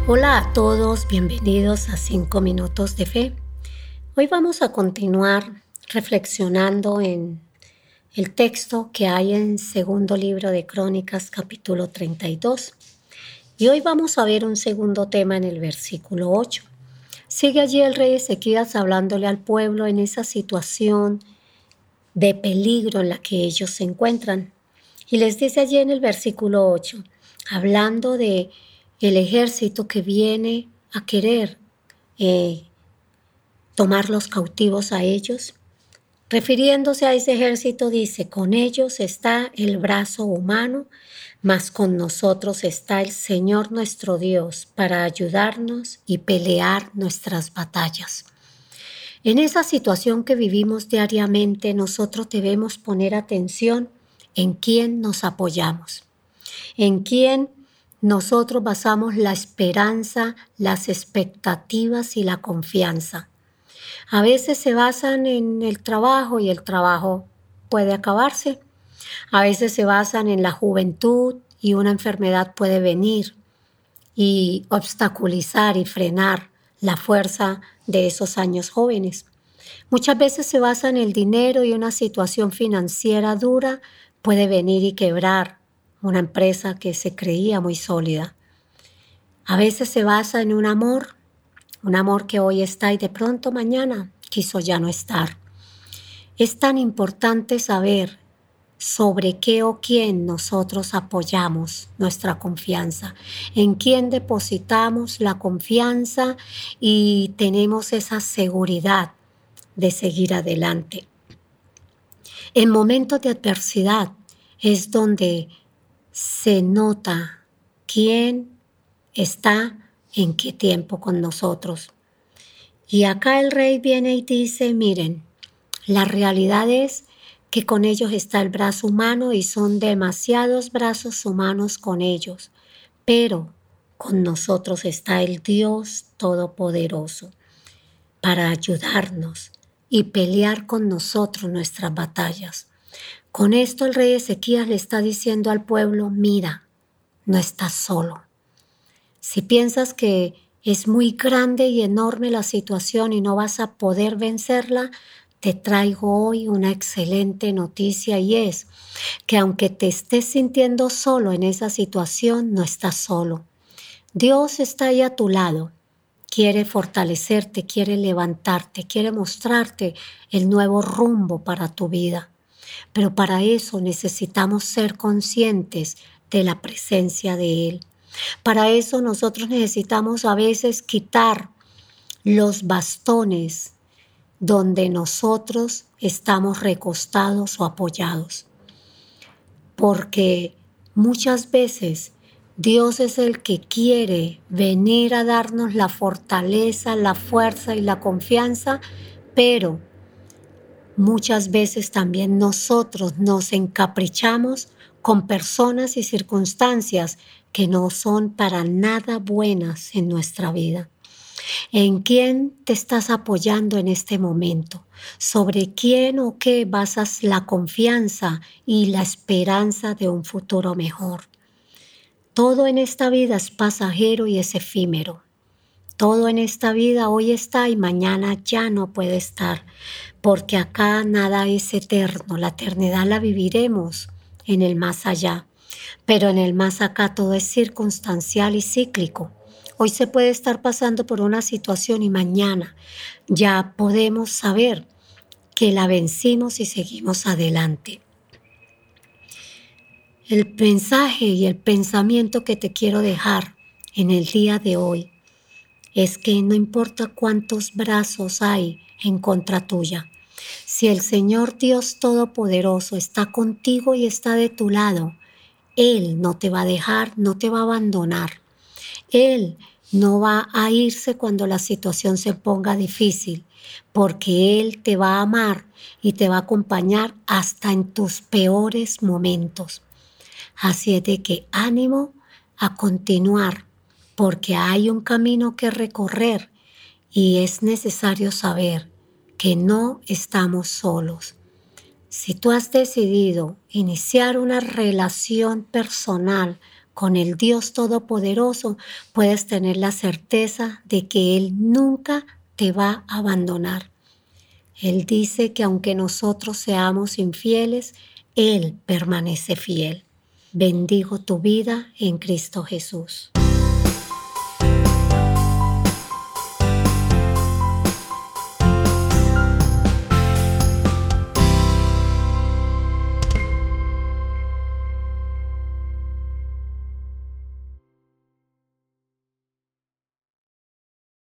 Hola a todos, bienvenidos a 5 minutos de fe. Hoy vamos a continuar reflexionando en el texto que hay en segundo libro de Crónicas, capítulo 32. Y hoy vamos a ver un segundo tema en el versículo 8. Sigue allí el rey Ezequías hablándole al pueblo en esa situación de peligro en la que ellos se encuentran. Y les dice allí en el versículo 8, hablando de el ejército que viene a querer tomar los cautivos a ellos. Refiriéndose a ese ejército dice, con ellos está el brazo humano, mas con nosotros está el Señor nuestro Dios para ayudarnos y pelear nuestras batallas. En esa situación que vivimos diariamente, nosotros debemos poner atención en quién nos apoyamos, en quién nosotros basamos la esperanza, las expectativas y la confianza. A veces se basan en el trabajo y el trabajo puede acabarse. A veces se basan en la juventud y una enfermedad puede venir y obstaculizar y frenar la fuerza de esos años jóvenes. Muchas veces se basa en el dinero y una situación financiera dura puede venir y quebrar una empresa que se creía muy sólida. A veces se basa en un amor que hoy está y de pronto mañana quiso ya no estar. Es tan importante saber sobre qué o quién nosotros apoyamos nuestra confianza, en quién depositamos la confianza y tenemos esa seguridad de seguir adelante. En momentos de adversidad es donde se nota quién está en qué tiempo con nosotros. Y acá el rey viene y dice, miren, la realidad es que con ellos está el brazo humano y son demasiados brazos humanos con ellos, pero con nosotros está el Dios Todopoderoso para ayudarnos y pelear con nosotros nuestras batallas. Con esto el rey Ezequías le está diciendo al pueblo, mira, no estás solo. Si piensas que es muy grande y enorme la situación y no vas a poder vencerla, te traigo hoy una excelente noticia y es que aunque te estés sintiendo solo en esa situación, no estás solo. Dios está ahí a tu lado. Quiere fortalecerte, quiere levantarte, quiere mostrarte el nuevo rumbo para tu vida. Pero para eso necesitamos ser conscientes de la presencia de Él. Para eso nosotros necesitamos a veces quitar los bastones donde nosotros estamos recostados o apoyados. Porque muchas veces Dios es el que quiere venir a darnos la fortaleza, la fuerza y la confianza, pero muchas veces también nosotros nos encaprichamos con personas y circunstancias que no son para nada buenas en nuestra vida. ¿En quién te estás apoyando en este momento? ¿Sobre quién o qué basas la confianza y la esperanza de un futuro mejor? Todo en esta vida es pasajero y es efímero. Todo en esta vida hoy está y mañana ya no puede estar, porque acá nada es eterno. La eternidad la viviremos en el más allá, pero en el más acá todo es circunstancial y cíclico. Hoy se puede estar pasando por una situación y mañana ya podemos saber que la vencimos y seguimos adelante. El mensaje y el pensamiento que te quiero dejar en el día de hoy es que no importa cuántos brazos hay en contra tuya, si el Señor Dios Todopoderoso está contigo y está de tu lado, Él no te va a dejar, no te va a abandonar. Él no va a irse cuando la situación se ponga difícil, porque Él te va a amar y te va a acompañar hasta en tus peores momentos. Así es de que ánimo a continuar, porque hay un camino que recorrer y es necesario saber que no estamos solos. Si tú has decidido iniciar una relación personal con el Dios Todopoderoso, puedes tener la certeza de que Él nunca te va a abandonar. Él dice que aunque nosotros seamos infieles, Él permanece fiel. Bendigo tu vida en Cristo Jesús.